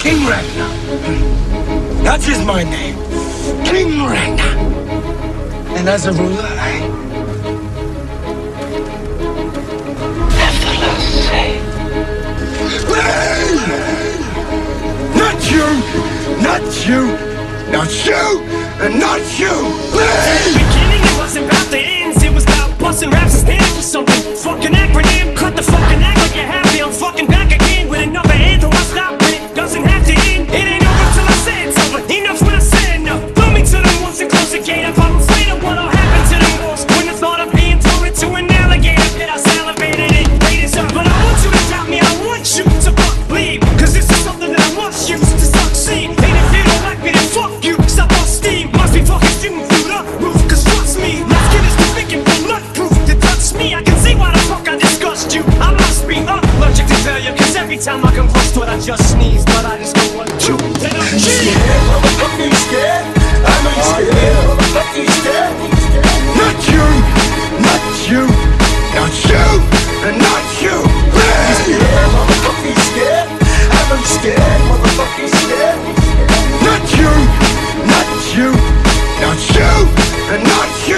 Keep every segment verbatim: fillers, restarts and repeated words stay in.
King Ragnar. That is my name. King Ragnar. And as a ruler, I have the last say. Not you! Not you! Not you! And not you! At the beginning, it wasn't about the ends. It was about busting raps and standing for something. Fucking acronym, cut the fucking act like you're happy. I'm fucking back again with another anthem. I stop when it doesn't have to end. It ain't over till I say it's over. Enough's when I say enough. Throw me to the wolves and close the gate up. I'm afraid of what'll happen to the wolves when the thought of being thrown into an alligator pit. I salivated and rated up. But I want you to doubt me. I want you to fuck believe. Cause this is something that I must use to succeed. And if you don't like me, then fuck you. Stop on steam. Must be fucking shooting through the roof. Cause trust me, let's get this conviction bulletproof. To touch me, I can see why the fuck I disgust you. I must be allergic to failure. Cause every time I come close to it, I just sneeze. But I just go one, two, then I'm scared, motherfucker, you scared? I know you scared, motherfucker, you scared? Not you, not you, not you, and not you. You scared, motherfucker, you scared? I know you scared, motherfucker, you scared? Not you, not you, not you, and not you.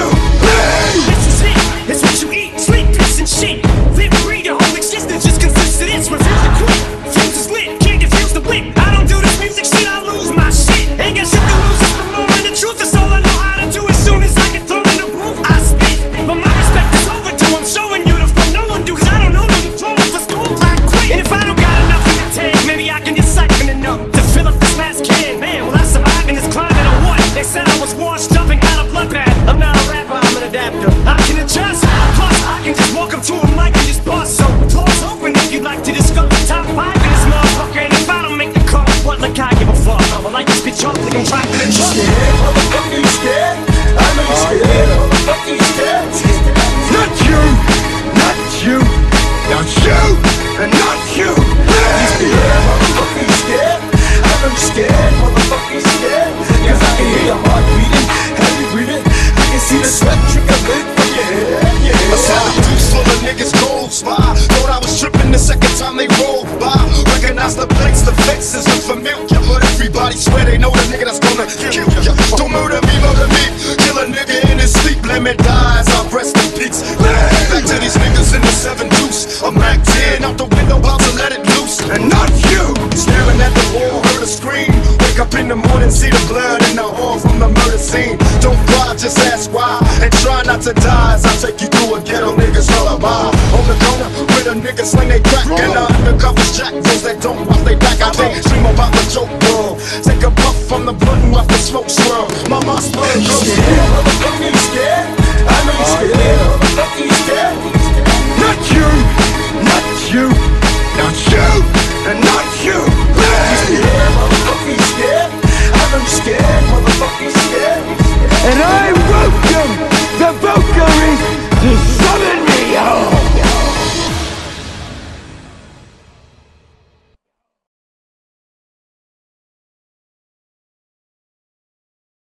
This is it, it's what you eat, sleep, piss, and shit. Live, breathe, your whole existence just consists of this. Refuse to quit, fuse is lit, can't defuse the whip. I don't do this music shit, I lose my shit. Ain't got shit to lose, it's the moment, the truth is all I know how to do. As soon as I get thrown in the booth, I spit. But my respect is overdue, I'm showing you the fuck no one do. Cause I don't know the diploma for school, I quit. And if I don't got enough in the tank, maybe I can just siphon enough to fill up this last can. Man, will I survive in this climate or what? They said I was washed up and got a bloodbath. I'm not a rapper, I'm an adapter. I can adjust, plus I can just walk up to a mic and just bust. So floor's open if you'd like to discuss the top five in this motherfucker. And if I don't make the cut, what like I give a fuck? I'ma like this bitch up like I'm trying to You scared, motherfucker, you scared? I know you scared, motherfucker, you scared? Not you, not you, not you, and not you. You scared, motherfucker, you scared? I know you scared, motherfucker, you scared? Cause I can hear your heart beating, heavy breathing. I can see the sweat trickling from your head, yeah. I saw the juice full of niggas gold spy. Thought I was tripping the second time they rolled by. Recognize the plates, the faces look familiar, but everybody swear they know the nigga that's gonna kill ya. Don't murder me, murder me. Kill a nigga in his sleep, limit dies. I'll rest in peace. Back to these niggas in the seven deuce. A Mac ten out the window, about to let it loose. And not you, staring at the wall, heard a scream. Wake up in the morning, see the blood in the hall from the murder scene. Don't cry, just ask why, and try not to die as I take you through a ghetto nigga's lullaby. On the corner, where the niggas sling they crack, and the undercovers jack those that don't watch they back. I think dream about the joke world. Take a puff from the blunt and watch the smoke swirl. My mind spurs.